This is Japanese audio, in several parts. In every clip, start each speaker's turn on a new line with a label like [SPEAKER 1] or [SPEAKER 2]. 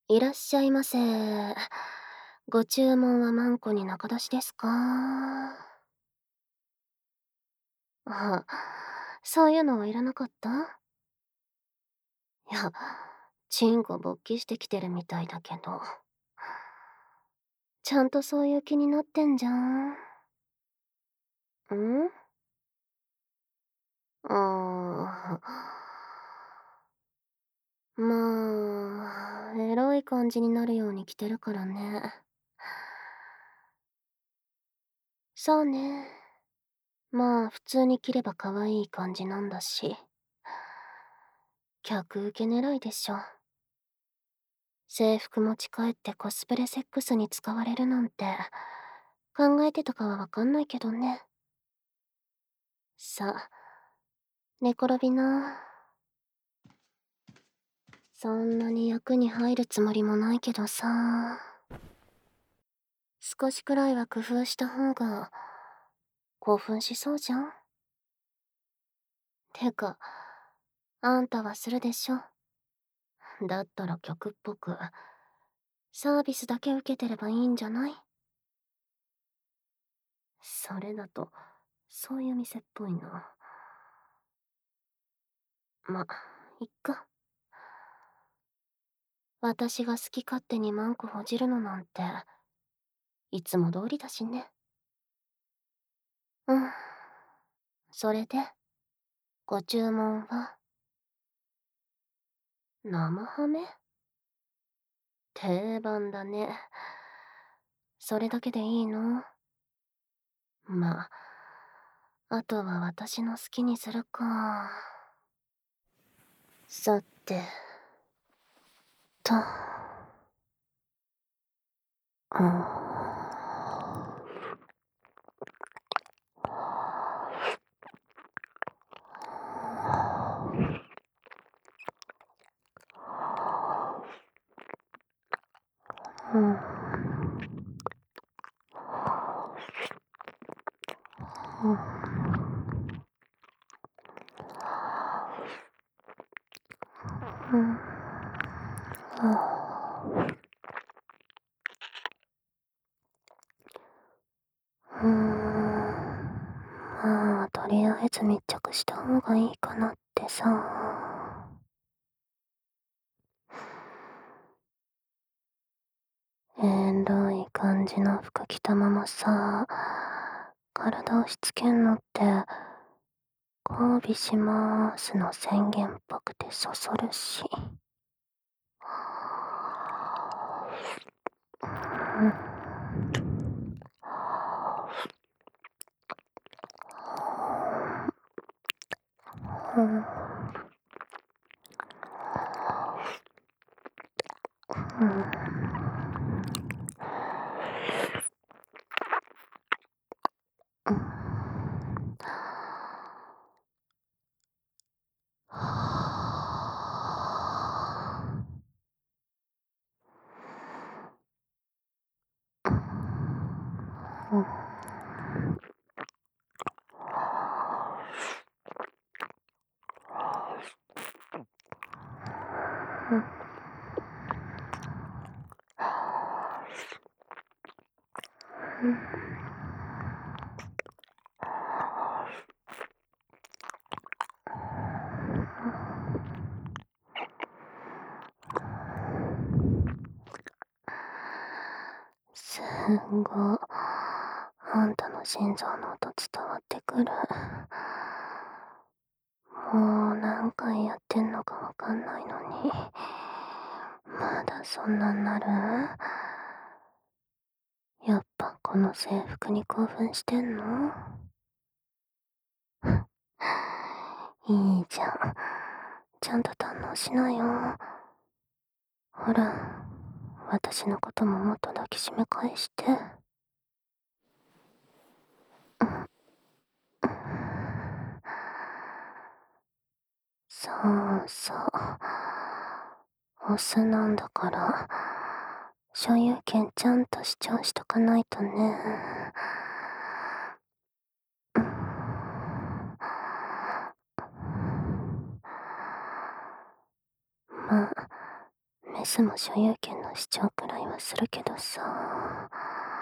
[SPEAKER 1] いらっしゃいませ。ご注文はマンコに中出しですか？あ、そういうのはいらなかった？いや、チンコ勃起してきてるみたいだけど。ちゃんとそういう気になってんじゃん。ん？あまあ、エロい感じになるように着てるからね。そうね。まあ、普通に着れば可愛い感じなんだし。客受け狙いでしょ。制服持ち帰ってコスプレセックスに使われるなんて、考えてたかはわかんないけどね。さあ、寝転びな。そんなに役に入るつもりもないけどさ。少しくらいは工夫した方が、興奮しそうじゃん。てか、あんたはするでしょ。だったら曲っぽく、サービスだけ受けてればいいんじゃない？それだと、そういう店っぽいな。ま、いっか。私が好き勝手にマンコほじるのなんて、いつも通りだしね。うん。それで、ご注文は、生ハメ？定番だね。それだけでいいの？まあ、あとは私の好きにするか。さて、と。うん。うん。まあ、とりあえず密着した方がいいかなってさ。エロい感じの服着たままさ、体押し付けんのって、交尾しまーすの宣言っぽくてそそるし。うん。うん。うんうん。すんご。あんたの心臓の音伝わってくる。もう何回やってんのかわかんないのに。まだそんなんなる？やっぱこの制服に興奮してんの？いいじゃん。ちゃんと堪能しなよ。ほら、私のことももっと抱きしめ返して。そうそう。オスなんだから、所有権ちゃんと主張しとかないとね。まあ、 メスも所有権の主張くらいはするけどさ。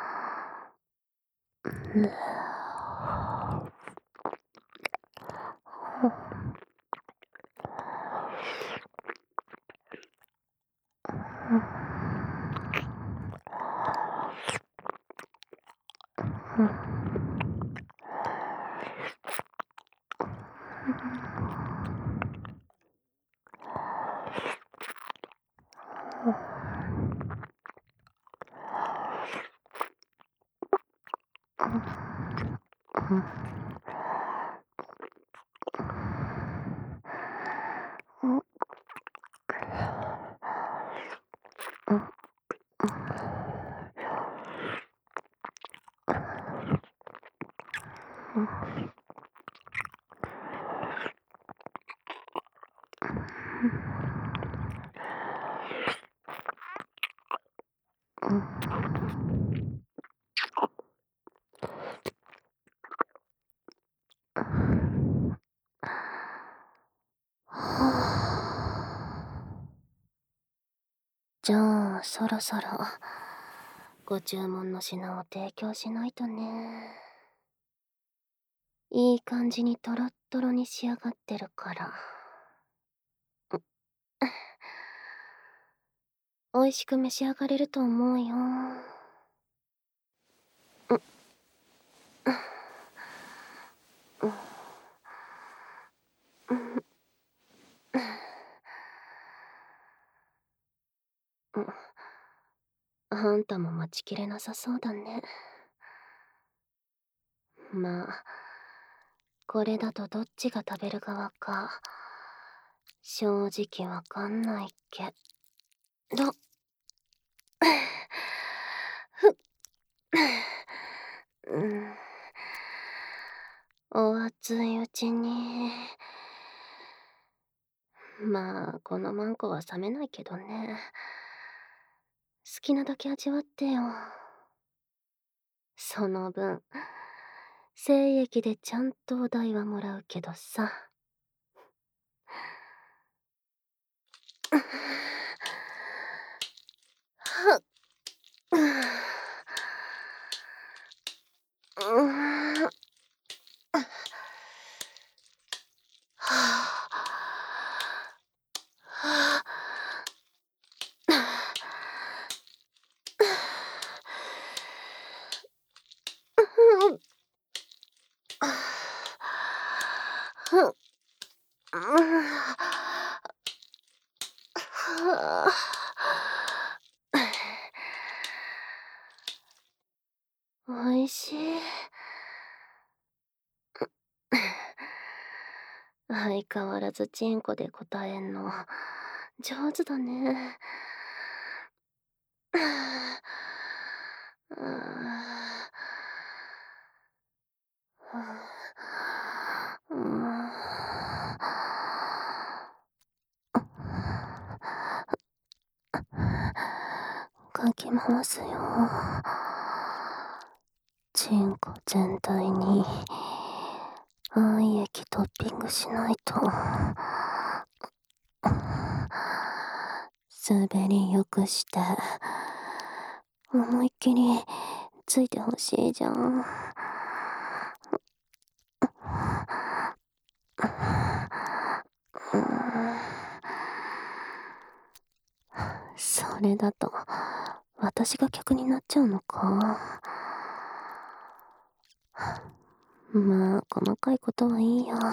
[SPEAKER 1] じゃあそろそろご注文の品を提供しないとね。いい感じにトロットロに仕上がってるから。美味しく召し上がれると思うよ。あんたも待ちきれなさそうだね。まあ、これだとどっちが食べる側か、正直わかんないけど。お熱いうちに。まあ、このマンコは冷めないけどね。好きなだけ味わってよ。その分、精液でちゃんとお代はもらうけどさ。おいしい。相変わらずチンコで答えんの上手だね。かき回すよ。チンコ全体に愛液トッピングしないと。滑りよくして思いっきりついてほしいじゃん。それだと私が客になっちゃうのか。まあ細かいことはいいや。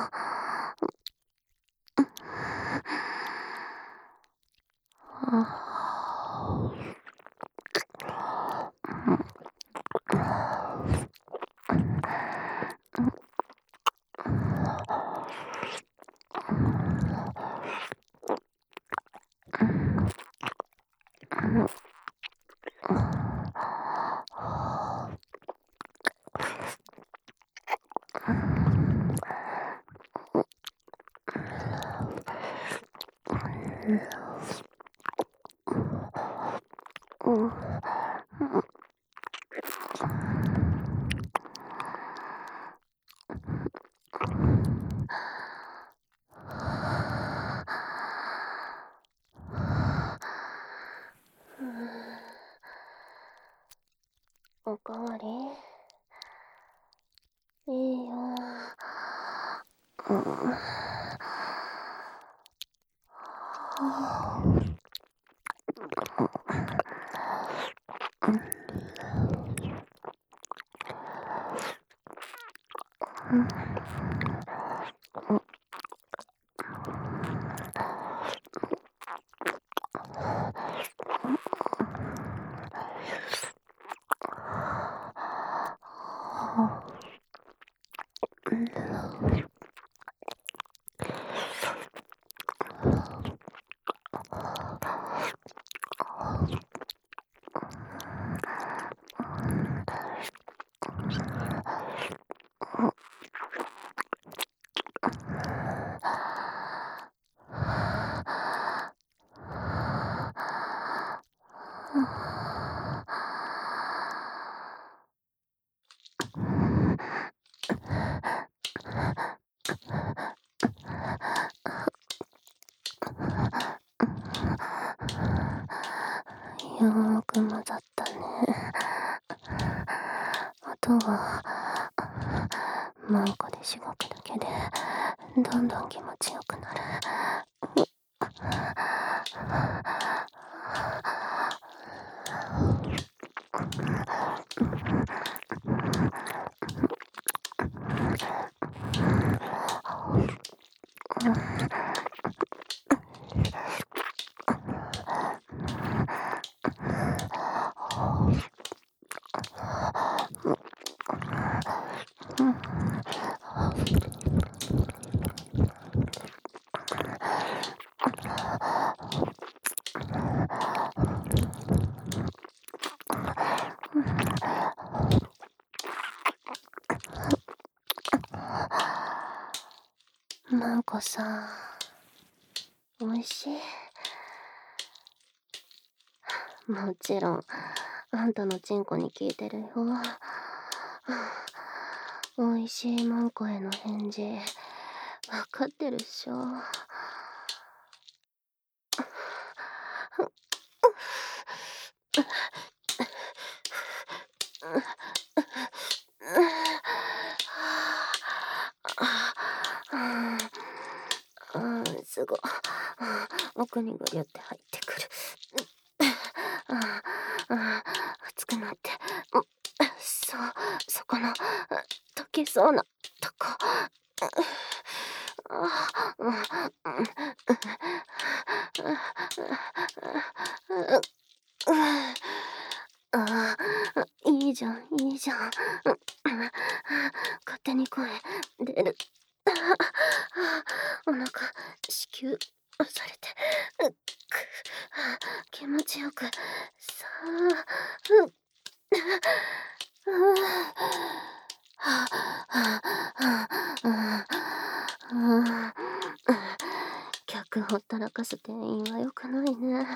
[SPEAKER 1] おかわりいいよ。うん。よーく混ざったね。あとはマンコでしごくだけでどんどん気持ちよくなる。マンコさん、おいしい。もちろんあんたのチンコに聞いてるよ。おいしいマンコへの返事わかってるっしょ。すごい。奥にぐりゅって入ってくる。熱くなって、そこの溶けそうなとこ。いいじゃん、いいじゃん。勝手に声出る。お腹子宮押されて、気持ちよく、さ客ほったらかす店員は良くないね。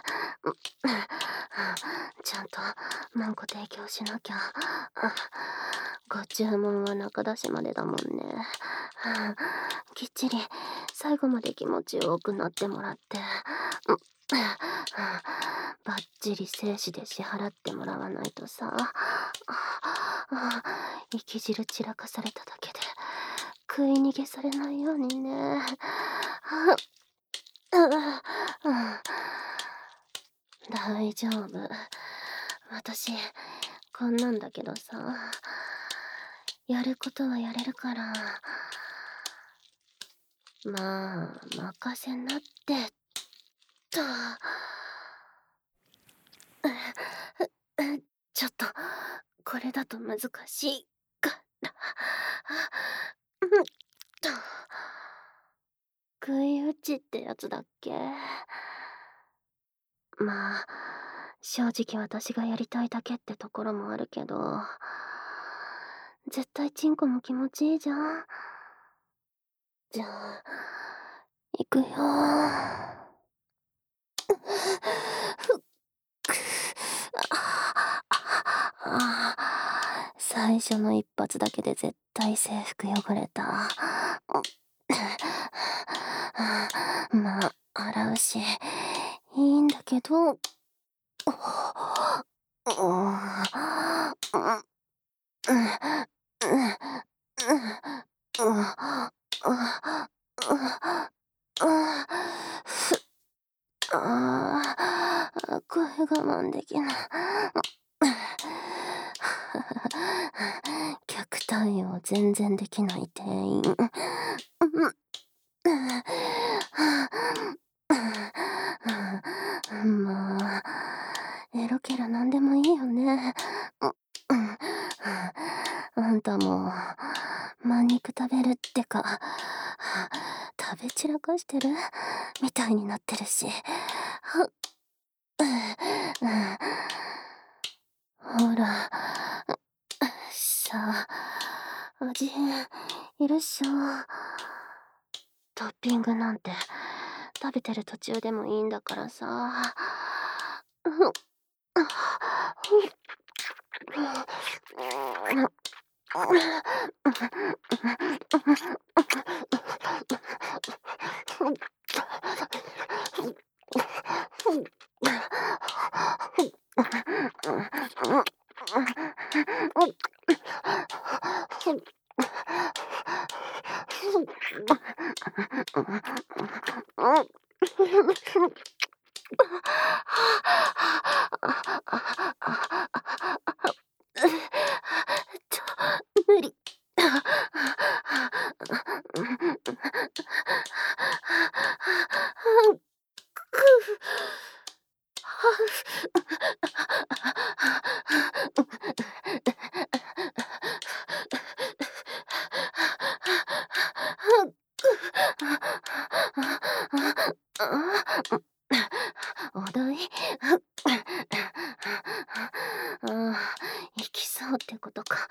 [SPEAKER 1] ちゃんとマンコ提供しなきゃ。ご注文は中出しまでだもんね。きっちり最後まで気持ちよくなってもらって、バッチリ精子で支払ってもらわないとさ。生き汁散らかされただけで食い逃げされないようにね。大丈夫。私こんなんだけどさ、やることはやれるから。まあ任せなってと。ちょっとこれだと難しいから。食い打ちってやつだっけ。まあ正直私がやりたいだけってところもあるけど、絶対チンコも気持ちいいじゃん。じゃあ行くよ。最初の一発だけで絶対制服汚れた。まあ洗うしいいんだけど。 声我慢できない。客対応全然できない店員。もう、エロケラなんでもいいよね。あんたも、まん肉食べるってか、食べ散らかしてるみたいになってるし。ほら、さあ、味変いるっしょ。トッピングなんて食べてる途中でもいいんだからさ。無理。お題行きそうってことか。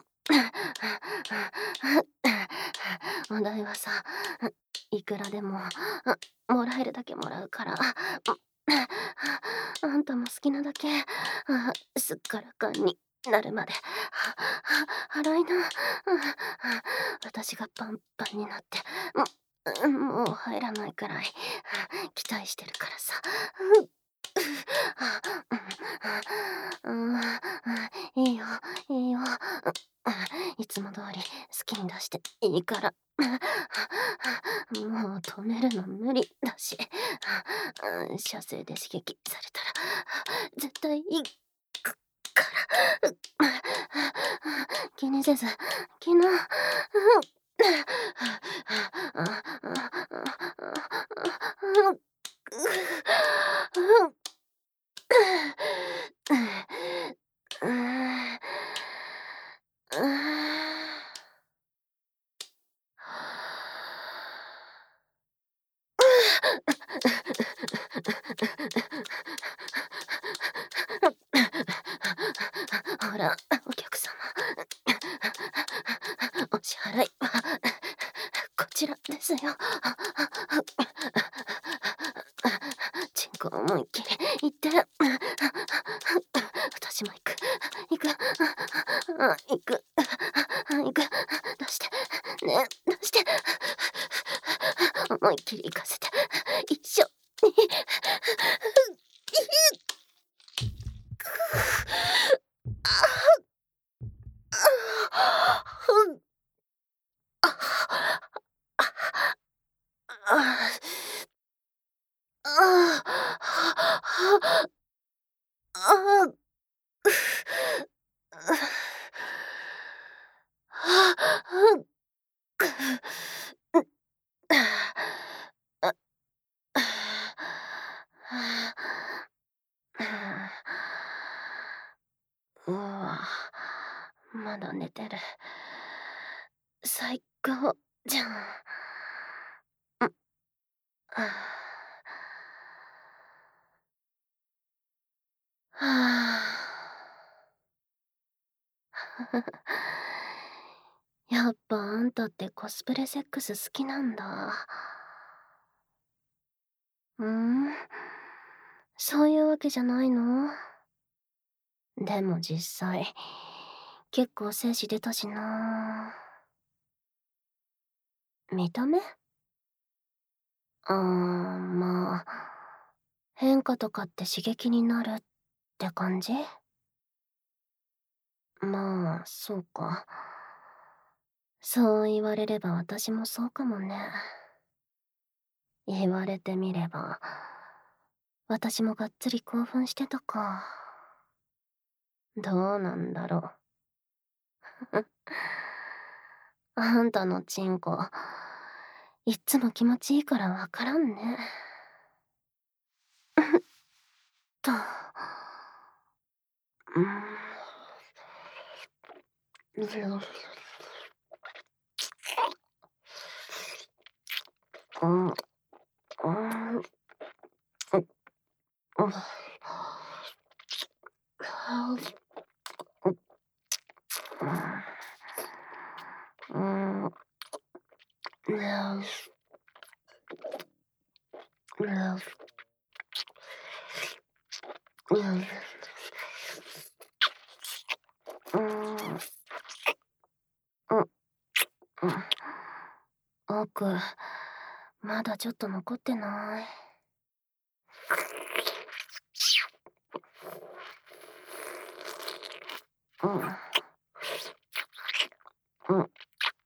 [SPEAKER 1] お題はさ、いくらでももらえるだけもらうから。あんたも好きなだけすっからかんになるまで払いな。私がパンパンになってもう入らないくらい期待してるからさ。いいよ、いいよ。いつも通り好きに出していいから。もう止めるの無理だし、射精で刺激されたら絶対行くから。気にせず、気の。ほら、お客様。お支払いはこちらですよ。チンコ思いっきりいって。私も行く。行く。行く。行く。出して。ね、出して。思いっきり行かせて。一緒に。うわ、まだ寝てる。最高じゃん。はあ。やっぱあんたってコスプレセックス好きなんだ。そういうわけじゃないの？でも実際、結構精子出たしな。見た目？まあ、変化とかって刺激になるって感じ？ まあ、そうか。そう言われれば私もそうかもね。言われてみれば、私もがっつり興奮してたか。どうなんだろう。あんたのチンコ、いっつも気持ちいいからわからんね。と。うん。うん。うん。うん。奥、まだちょっと残ってない。うん。うん。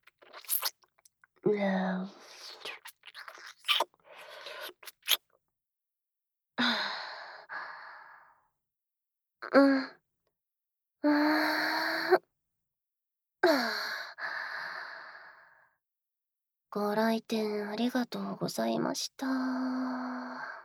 [SPEAKER 1] うん。ああ。ご来店ありがとうございました。